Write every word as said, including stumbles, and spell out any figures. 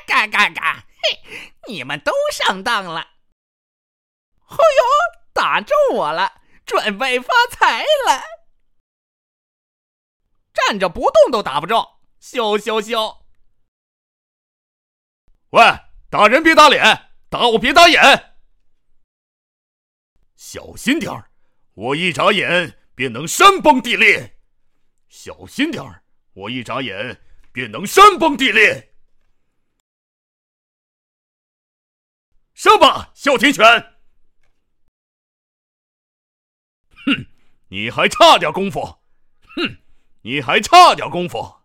嘎嘎嘎！嘿，你们都上当了！哎呦，打中我了，准备发财了！站着不动都打不中，羞羞羞！ 喂，打人别打脸，打我别打眼！小心点儿，我一眨眼便能山崩地裂！小心点儿，我一眨眼便能山崩地裂！上吧，哮天犬！哼，你还差点功夫！哼，你还差点功夫！